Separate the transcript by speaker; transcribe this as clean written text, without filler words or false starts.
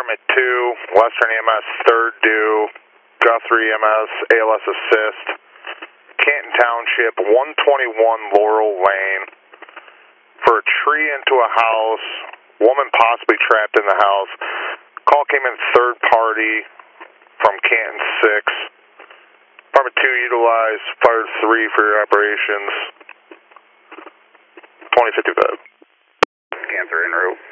Speaker 1: Department 2, Western EMS 3rd due, Guthrie EMS, ALS assist, Canton Township, 121 Laurel Lane. For a tree into a house, woman possibly trapped in the house. Call came in 3rd party from Canton 6. Department 2 utilized Fire 3 for your operations. 2055.
Speaker 2: Canton 3 en route.